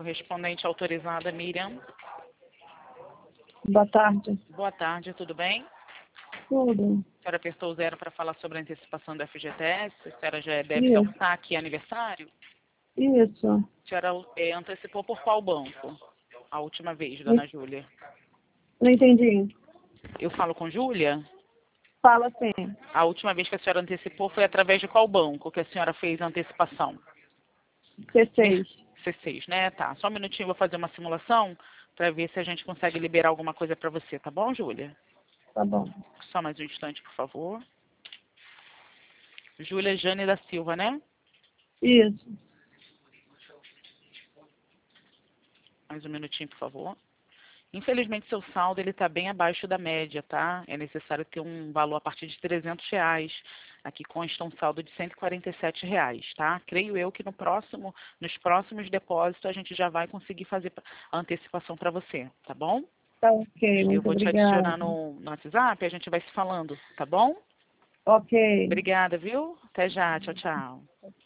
Correspondente autorizada, Miriam. Boa tarde. Boa tarde, tudo bem? Tudo. A senhora apertou o 0 para falar sobre a antecipação do FGTS. A senhora já deve ter um saque aniversário? Isso. A senhora antecipou por qual banco? A última vez, dona Júlia. Não entendi. Eu falo com Júlia? Fala sim. A última vez que a senhora antecipou foi através de qual banco que a senhora fez a antecipação? C6. C6, né? Tá. Só um minutinho, vou fazer uma simulação para ver se a gente consegue liberar alguma coisa para você, tá bom, Júlia? Tá bom. Só mais um instante, por favor. Júlia Jane da Silva, né? Isso. Mais um minutinho, por favor. Infelizmente, seu saldo ele está bem abaixo da média, tá? É necessário ter um valor a partir de R$ 300. Aqui consta um saldo de R$ 147, tá? Creio eu que nos próximos depósitos a gente já vai conseguir fazer a antecipação para você, tá bom? Tá ok, Eu muito vou te obrigada. adicionar no WhatsApp e a gente vai se falando, tá bom? Ok. Obrigada, viu? Até já. Tchau, tchau.